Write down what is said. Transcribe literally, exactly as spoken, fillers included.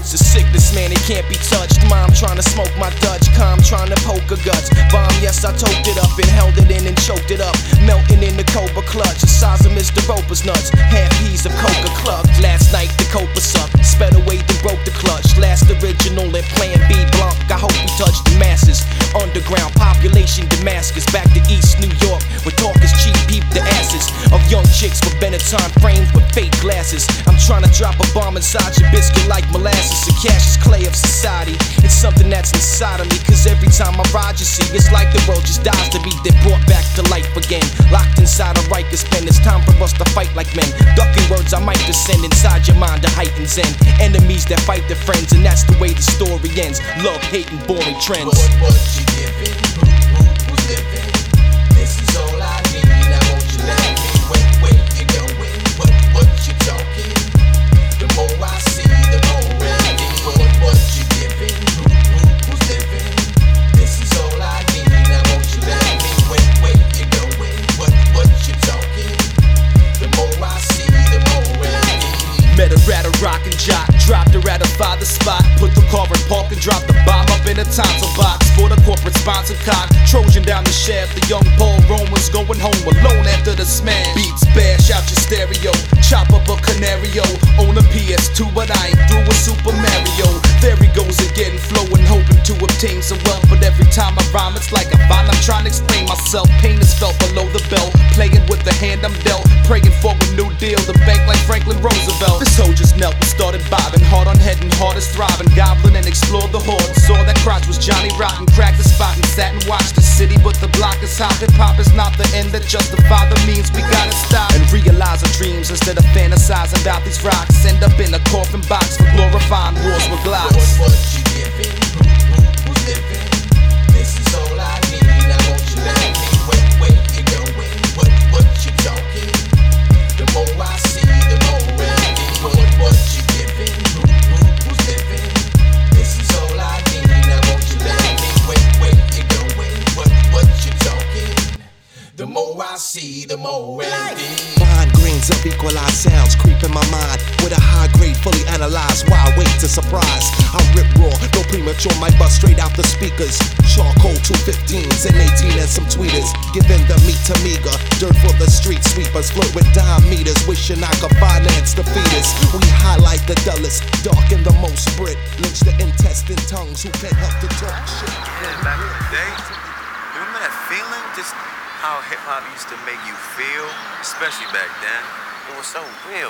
It's a sickness, man, it can't be touched. Mom trying to smoke my Dutch, calm trying to poke her guts. Bomb, yes, I toked it up and held it in and choked it up. Melting in the Cobra clutch, the size of Mister Roper's nuts. Half peas of coca club. Last night the Cobra sucked, sped away then broke the clutch. Last original and Plan B blunt. I hope we touch the masses. Underground population Damascus, back to East New York where talk is cheap. Peep the asses of young chicks with Benetton frames with fake glasses. I'm trying to drop a bomb inside your biscuit like molasses. The cash is clay of society. It's something that's inside of me, cause every time I ride you see, it's like the world just dies to me, then brought back to life again. Locked inside a Rikers pen, it's time for us to fight like men. Ducking words I might descend inside your mind to heighten zen. Enemies that fight their friends, and that's the way the story ends. Love, hate, and boring trends. What, what you giving? Who, who, who's living? This is all I need. Now won't you let me? Wait, wait, you going? What, what you talking? The more I see, the more I need. What, what you giving? Who, who, who's living? This is all I need. Now won't you let me? Wait, wait, you going? What, what you talking? The more I see, the more I need. Met her at a rockin' jock, dropped her at a father's spot. Put the car in park and dropped the bomb up in a tonsil box. For the corporate sponsored cock, Trojan down the shaft. The young Paul Roman's going home alone after the smash. Beats bash out your stereo, chop up a Canario. On a P S two, but I ain't through with Super Mario. There he goes again, flowing, hoping to obtain some wealth. But every time I rhyme, it's like a vine. I'm trying to explain myself. Pain is felt below the belt, playing with the hand I'm dealt, praying for a new deal, the bank like Franklin Roosevelt. This hoe just knelt and started bobbing, hard on head and heart is throbbing. Goblin and explored the hoard, saw that crotch was Johnny Rotten. Cracked the spot and sat and watched the city, but the block is hot. Hip hop is not the end that justify the means. We gotta stop and realize our dreams instead of fantasizing about these rocks. End up in a coffin box for glorifying wars with Glocks. What, what you giving? Who, who, who's living? This is all I need. Now won't you let me? Wait, wait, you going? What, what you talking? The more I see, the more I need. What, what you giving? Who, who, who's living? This is all I need. Now won't you let me? Wait, wait, you going? What, what you talking? The more I see, the more I need. Fine grains of equalized sounds creep in my mind with a high grade fully analyzed. Why wait to surprise? I rip raw, no premature, might bust straight out the speakers. Charcoal two fifteens and eighteen and some tweeters, giving the meat to meager. Dirt for the street sweepers, flirt with dime meters, wishing I could finance the fetus. We highlight the dullest, darken the most Brit, lynch the intestine tongues who can't help to talk shit. Yeah, back in the day, remember that feeling? Just how hip hop used to make you feel, especially back then. It was so real.